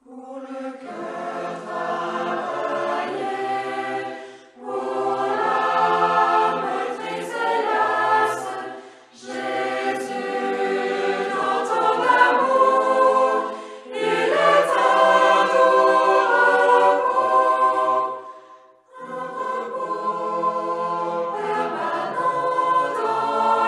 Pour le cœur travaillé, pour l'âme triste et lasse, Jésus, dans ton amour, il est un doux repos, permanent dans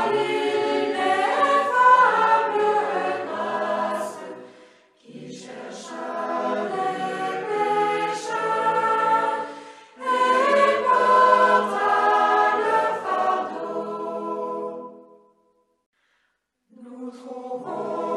l'ineffable grâce, qui cherche les pécheurs et porte le fardeau. Nous trouvons